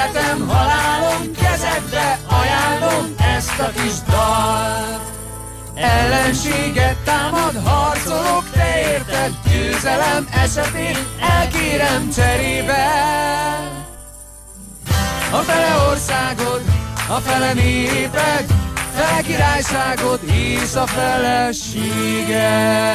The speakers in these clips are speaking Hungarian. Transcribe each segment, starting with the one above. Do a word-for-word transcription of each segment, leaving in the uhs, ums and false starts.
életem, halálom, kezedbe ajánlom ezt a kis dalt. Ellenséget támad, harcolok, te érted, győzelem esetén elkérem cserébe. A fele országod, a fele néped, fele királyságod és a feleséged.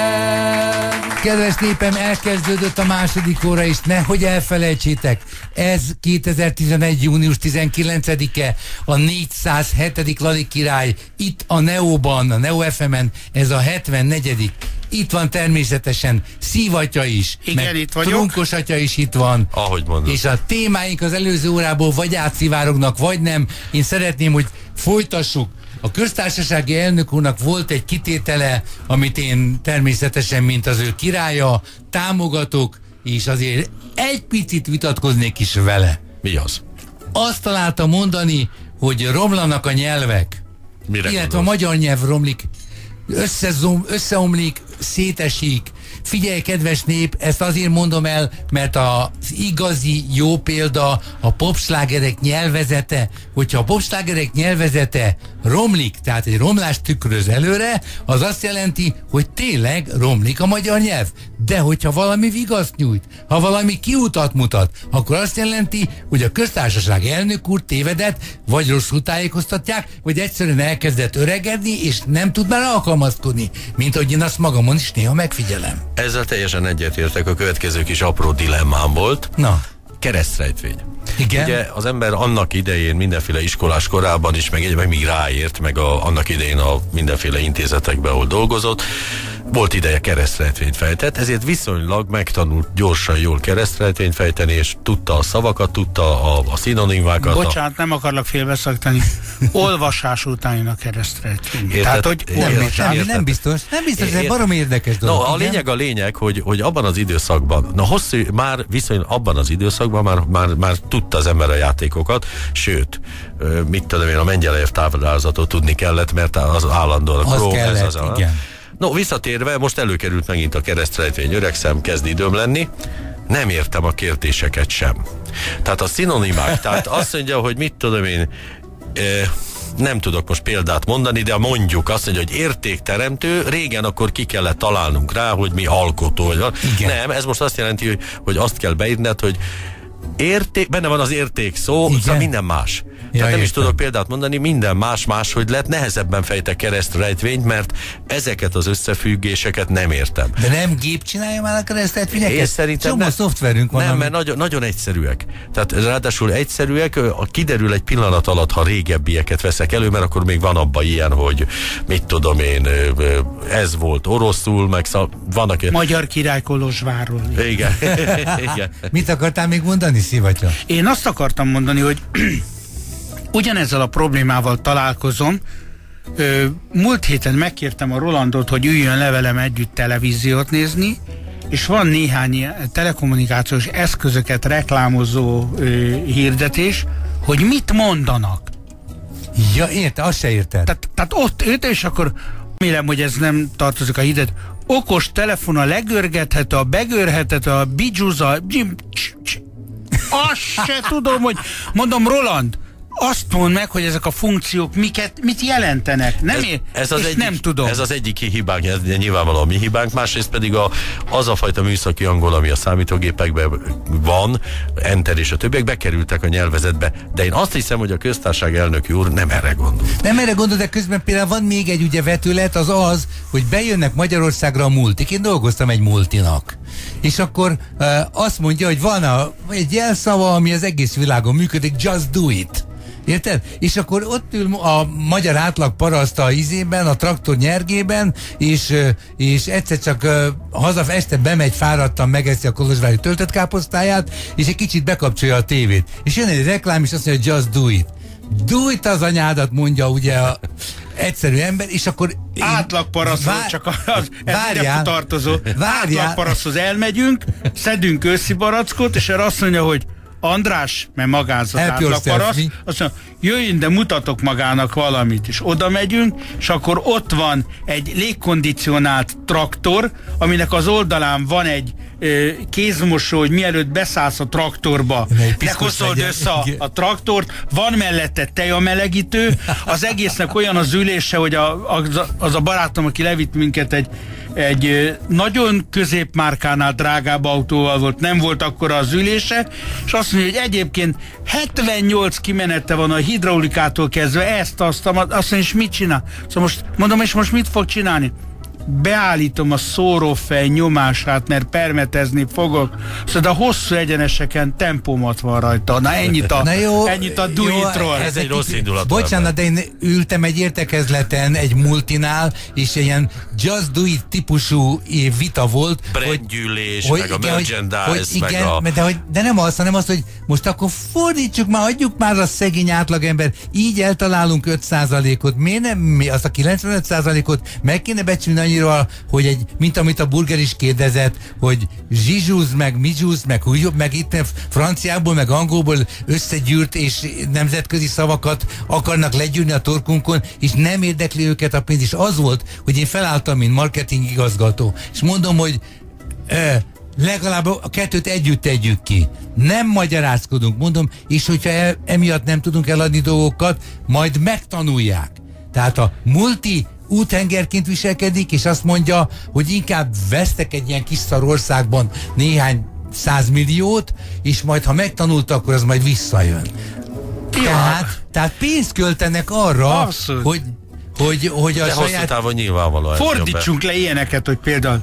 Kedves népem, elkezdődött a második óra, és nehogy elfelejtsétek, ez kétezer-tizenegy. június tizenkilencedike, a négyszázhetedik Lali király, itt a Neóban, a Neo ef emen, ez a hetvennegyedik Itt van természetesen Szívatya is, igen, meg itt vagyok. Trunkos atya is itt van. Ahogy mondod. És a témáink az előző órából vagy átszivárognak, vagy nem. Én szeretném, hogy folytassuk. A köztársasági elnök úrnak volt egy kitétele, amit én természetesen, mint az ő királya, támogatok, és azért egy picit vitatkoznék is vele. Mi az? Azt találta mondani, hogy romlanak a nyelvek. Mire illetve gondolsz? a magyar nyelv romlik, összezom, összeomlik, szétesik. Figyelj, kedves nép, ezt azért mondom el, mert az igazi jó példa a popslágerek nyelvezete. Hogyha a popslágerek nyelvezete romlik, tehát egy romlást tükröz előre, az azt jelenti, hogy tényleg romlik a magyar nyelv. De hogyha valami vigaszt nyújt, ha valami kiutat mutat, akkor azt jelenti, hogy a köztársaság elnök úr tévedett, vagy rosszul tájékoztatják, vagy egyszerűen elkezdett öregedni, és nem tud már alkalmazkodni, mint ahogy én azt magamon is néha megfigyelem. Ezzel teljesen egyetértek, a következő kis apró dilemmám volt. Na. Keresztrejtvény. Igen? Ugye az ember annak idején mindenféle iskolás korában is, meg, meg még ráért, meg a, annak idején a mindenféle intézetekben, ahol dolgozott, volt ideje keresztrejtvényt fejtett, ezért viszonylag megtanult gyorsan jól keresztrejtvényt fejteni, és tudta a szavakat, tudta a, a szinonimákat. Bocsánat, nem akarlak félbeszakítani. Olvasás után jön a keresztrejtvény. Érted? Tehát, hogy Nem, olvasás. nem, nem biztos, nem biztos, ez barom érdekes dolog. No, a igen? lényeg a lényeg, hogy, hogy abban az időszakban, na hosszú, már viszonylag abban az időszakban már, már, már tudta az ember a játékokat, sőt, mit tudom én, a Mengyelejev táblázatot tudni kellett, mert az állandóan a Az Chrome, kellett, ez az a... igen. No, visszatérve, most előkerült megint a keresztrejtvény, öregszem, kezd időm lenni, nem értem a kérdéseket sem. Tehát a szinonimák, tehát azt mondja, hogy mit tudom én, eh, nem tudok most példát mondani, de mondjuk azt mondja, hogy értékteremtő, régen akkor ki kellett találnunk rá, hogy mi alkotó, vagy van. Nem, ez most azt jelenti, hogy, hogy azt kell beírned, hogy érték, benne van az érték szó, igen. szóval minden más. Ja, Tehát nem is értem. tudok példát mondani, minden más máshogy lett, nehezebben fejtek keresztrejtvényt, mert ezeket az összefüggéseket nem értem. De nem gép csinálja már a keresztrejtvényeket? Én szerintem Csomó nem. szoftverünk van. Nem, ami... mert nagyon, nagyon egyszerűek. Tehát ráadásul egyszerűek, a, kiderül egy pillanat alatt, ha régebbieket veszek elő, mert akkor még van abban ilyen, hogy mit tudom én, ez volt oroszul, meg szal, vannak... Magyar király Kolozsvárról. Igen. Igen. Mit akartál még mondani, Szívatya? Én azt akartam mondani, hogy ugyanezzel a problémával találkozom. Ö, múlt héten megkértem a Rolandot, hogy üljön le velem együtt televíziót nézni, és van néhány telekommunikációs eszközöket reklámozó ö, hirdetés, hogy mit mondanak. Ja, érte, azt se érted. Tehát, tehát ott őt, és akkor remélem, hogy ez nem tartozik a hirdet. Okos telefon a legörgethető, a begörhető, a bidzsuza, azt se tudom, hogy mondom, Roland, azt mondd meg, hogy ezek a funkciók miket, mit jelentenek. Nem ez, ér, ez az és egyik, nem tudom. Ez az egyik hibánk, ez nyilvánvalóan mi hibánk, másrészt pedig a, az a fajta műszaki angol, ami a számítógépekben van, enter és a többiek bekerültek a nyelvezetbe, de én azt hiszem, hogy a köztársaság elnöki úr nem erre gondol. Nem erre gondol, de közben például van még egy ugye vetület, az az, hogy bejönnek Magyarországra a multik. Én dolgoztam egy multinak. És akkor uh, azt mondja, hogy van a, egy jelszava, ami az egész világon működik, just do it. Érted? És akkor ott ül a magyar átlag paraszt a izében, a traktor nyergében, és, és egyszer csak uh, haza este bemegy fáradtan, megeszi a kolozsvári töltött káposztáját, és egy kicsit bekapcsolja a tévét. És jön egy reklám, és azt mondja, just do it. Do it az anyádat, mondja ugye a egyszerű ember, és akkor... Átlagparaszthoz, Vár... csak az, ez ide tartozó. Várjál. Átlagparaszthoz elmegyünk, szedünk őszi barackot, és erre azt mondja, hogy András, mert magázat Help átlag yourself, paraszt, mi? azt mondja, jöjjön, de mutatok magának valamit, és oda megyünk, és akkor ott van egy légkondicionált traktor, aminek az oldalán van egy ö, kézmosó, hogy mielőtt beszállsz a traktorba, ne koszold össze a, a traktort, van mellette tejamelegítő, az egésznek olyan az ülése, hogy a, az, az a barátom, aki levitt minket egy, egy ö, nagyon középmárkánál drágább autóval volt, nem volt akkora az ülése, és azt mondja, hogy egyébként hetvennyolc kimenete van a hidraulikától kezdve, ezt, azt, azt mondja, és mit csinál? Szóval most mondom, és most mit fog csinálni? Beállítom a szórófej nyomását, mert permetezni fogok. Szóval a hosszú egyeneseken tempómat van rajta. Na ennyit a, Na jó, ennyit a do-it-ról. Ez egy rossz indulat. Bocsánat, de én ültem egy értekezleten, egy multinál, és ilyen just do it típusú vita volt. Brandgyűlés, hogy, meg a igen, merchandise, hogy, hogy meg igen, a... De, hogy, de nem az, hanem az, hogy most akkor fordítsuk már, adjuk már a szegény átlagember, így eltalálunk öt százalékot. Miért nem mi azt a kilencvenöt százalékot meg kéne becsülni annyira, hogy egy, mint amit a Burger is kérdezett, hogy zsizsúz, meg mizsúz, meg úgy, meg itt franciából, meg angolból összegyűrt és nemzetközi szavakat akarnak legyűrni a torkunkon, és nem érdekli őket a pénz. És az volt, hogy én felálltam, mint marketing igazgató, és mondom, hogy ö, legalább a kettőt együtt tegyük ki. Nem magyarázkodunk, mondom, és hogyha el, emiatt nem tudunk eladni dolgokat, majd megtanulják. Tehát a multi útengerként viselkedik, és azt mondja, hogy inkább vesztek egy ilyen kis szar országban néhány százmilliót, és majd ha megtanulta, akkor az majd visszajön. Tehát, tehát pénzt költenek arra, Abszolút. hogy, hogy, hogy a De hosszú saját... távon nyilvánvalóan. Fordítsunk le ilyeneket, hogy például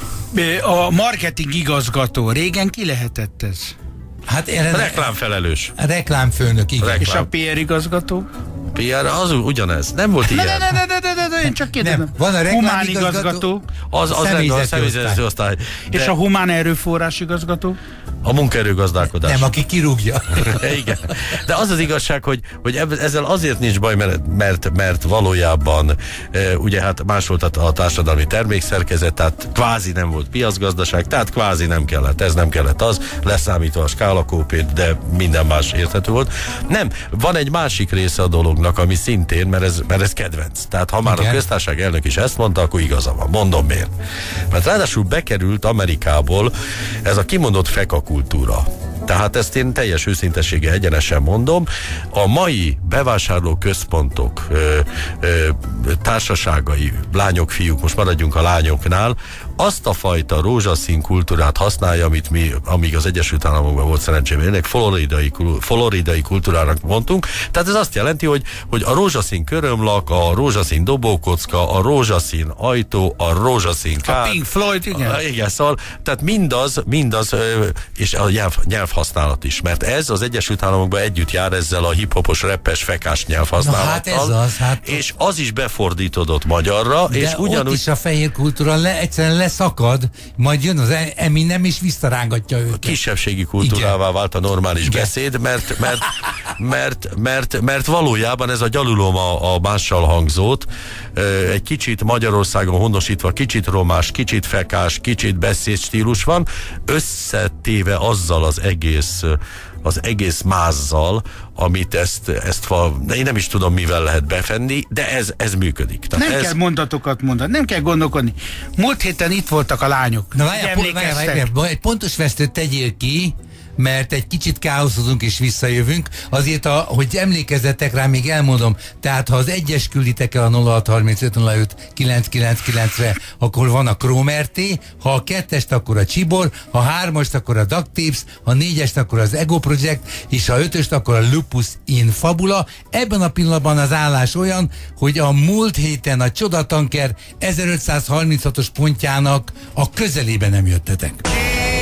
a marketing igazgató. Régen ki lehetett ez? Hát erre, Reklámfelelős. a reklámfőnök, igen. Reklám. És a pé er igazgató? pé er az ugyanez. Nem volt Ne, ilyen. ne, ne, ne, ne, ne, ne, én csak kérdezem. Nem, van a humán reklámigazgató, igazgató, Az, az személyzeti a személyzeti osztály. osztály. De és a humán erőforrás igazgató? a munkaerőgazdálkodás. Nem, aki kirúgja. Igen. De az az igazság, hogy, hogy ezzel azért nincs baj, mert, mert, mert valójában e, ugye hát más volt a, a társadalmi termékszerkezet, tehát kvázi nem volt piacgazdaság, tehát kvázi nem kellett ez, nem kellett az, leszámítva a skálakópét, de minden más érthető volt. Nem, van egy másik része a dolognak, ami szintén, mert ez, mert ez kedvenc. Tehát ha már igen. A köztársaság elnök is ezt mondta, akkor igaza van. Mondom miért. Mert ráadásul bekerült Amerikából ez a kimondott fekakultúra. Tehát ezt én teljes őszintessége egyenesen mondom. A mai bevásárló központok ö, ö, társaságai, lányok, fiúk, most maradjunk a lányoknál, azt a fajta rózsaszín kultúrát használja, amit mi, amíg az Egyesült Államokban volt szerencsém élnek, floridai, floridai kultúrának mondtunk. Tehát ez azt jelenti, hogy, hogy a rózsaszín körömlak, a rózsaszín dobókocka, a rózsaszín ajtó, a rózsaszín kár. A Pink Floyd, igen. A, igen, szóval, tehát mindaz, mindaz, és a nyelv, nyelvhasználat is, mert ez az Egyesült Államokban együtt jár ezzel a hip-hopos, rappes, fekás nyelvhasználattal. Na hát ez az, hát... És az is befordítódott magyarra, De és ott ugyanúgy... is a fehér kultúra le, egyszerűen leszakad, majd jön az Eminem és visszarángatja őket. Kisebbségi kultúrává igen. vált a normális igen. beszéd, mert, mert, mert, mert, mert valójában ez a gyalulom a, a mással hangzót, egy kicsit Magyarországon honosítva, kicsit romás, kicsit fekás, kicsit beszédstílus van, összetéve azzal az egész az egész mázzal, amit ezt, ezt de én nem is tudom, mivel lehet befenni, de ez, ez működik. Tehát nem ez... kell mondatokat mondani, nem kell gondolkodni. Múlt héten itt voltak a lányok. Na várjál, po- várjál, várjál, egy pontos vesztőt tegyél ki, mert egy kicsit káoszozunk és visszajövünk. Azért, a, hogy emlékezzetek rá, még elmondom, tehát ha az egyes külditek el a nulla hat harmincöt nulla öt kilenc kilenc kilencre, akkor van a Chrome er té, ha a kettest, akkor a Csibor, ha a hármast, akkor a Duct Tapes, ha a négyest, akkor az Ego Project, és ha a ötöst, akkor a Lupus in Fabula. Ebben a pillanatban az állás olyan, hogy a múlt héten a Csodatanker ezerötszázharminchatos pontjának a közelébe nem jöttetek.